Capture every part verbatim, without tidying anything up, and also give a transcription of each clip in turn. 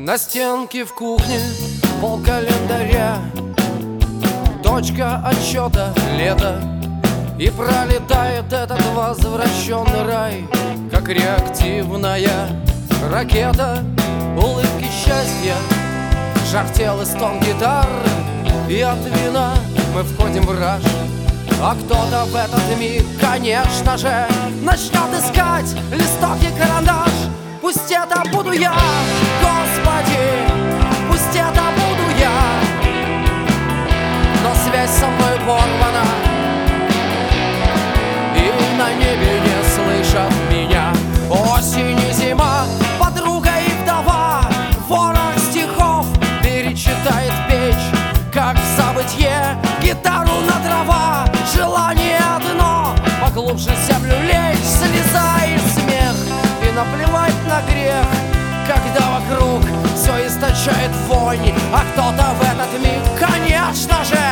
На стенке в кухне пол календаря, точка отсчета лето, и пролетает этот возвращенный рай, как реактивная ракета. Улыбки счастья, жар тел и стон гитары, и от вина мы входим в раж. А кто-то в этот миг, конечно же, начнет искать листок и карандаш. Пусть это буду я, Господи, пусть это буду я, но связь со мной порвана, и на небе не слышат меня. Осень и зима, подруга и вдова, ворох стихов перечитает печь, как в забытье гитару на дрова. Желание одно — поглубже в землю лечь, слеза и смех, и наплевать на грех, когда вокруг все источает вонь. А кто-то в этот миг, конечно же,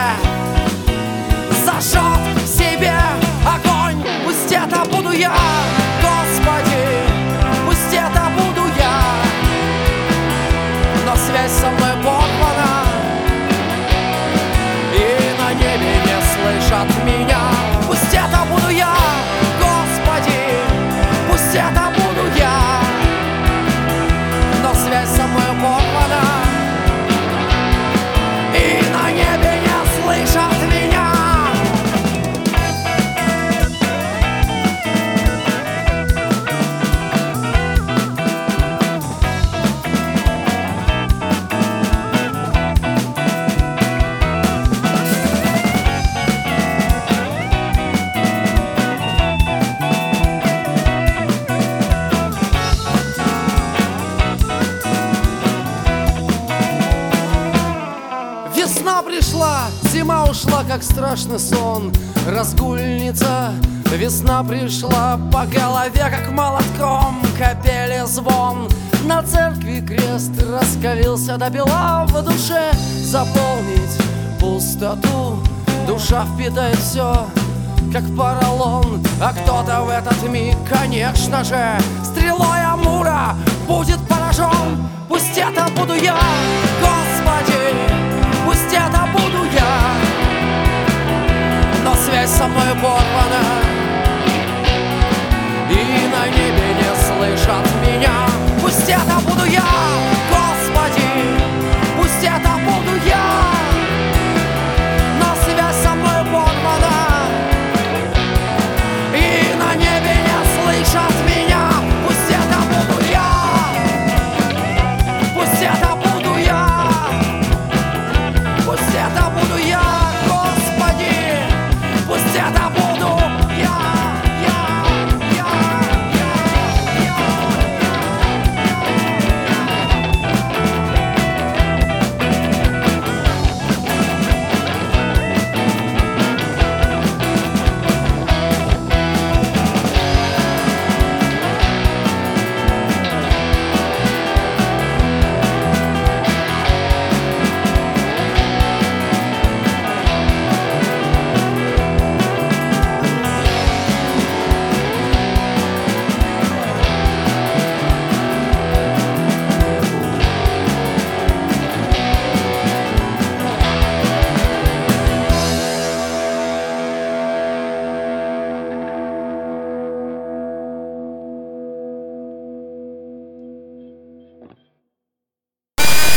зажжет в себе огонь. Пусть это буду я, Господи, пусть это буду я, но связь со мной порвана, и на небе не слышат меня. Пусть это буду я, Господи, пусть это буду я, но связь со мной порвана, и на небе не слышат меня. Весна пришла, зима ушла, как страшный сон. Разгульница, весна пришла, по голове, как молотком, капели звон. На церкви крест раскалился до бела, в душе заполнить пустоту. Душа впитает все, как поролон. А кто-то в этот миг, конечно же, стрелой Амура будет поражен. Пусть это буду я, Господи, пусть это буду я, но связь со мной порвана,